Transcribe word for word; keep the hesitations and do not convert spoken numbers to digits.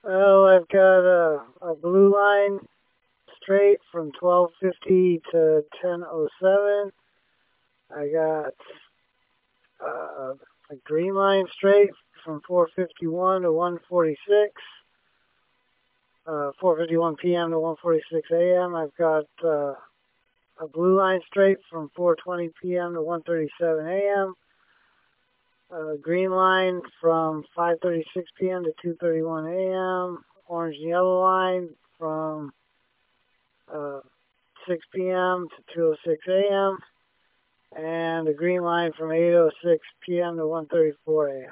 Well, I've got a, a blue line straight from twelve fifty to ten oh seven. I got uh, a green line straight from four fifty-one to one forty-six. Uh, four fifty-one p m to one forty-six a m. I've got uh, a blue line straight from four twenty p m to one thirty-seven a m. Uh, green line from five thirty-six p m to two thirty-one a m. Orange and yellow line from uh, six p m to two oh six a m. And a green line from eight oh six p m to one thirty-four a m.